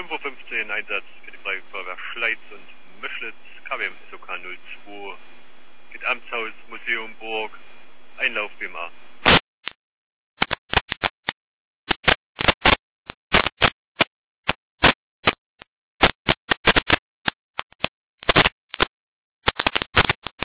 5:15 Uhr Einsatz für die Freie Feuerwehr Schleiz und Möschlitz, KWM SOK 02, geht Amtshaus, Museum, Burg, Einlauf BMA.